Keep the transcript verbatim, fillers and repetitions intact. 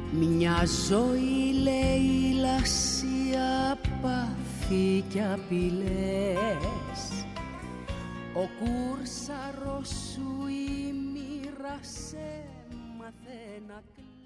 Μια ζωή λέει λασία, πάθη κι απειλές. Ο κούρσαρος σου η μοίρα σε μάθε να κλαις.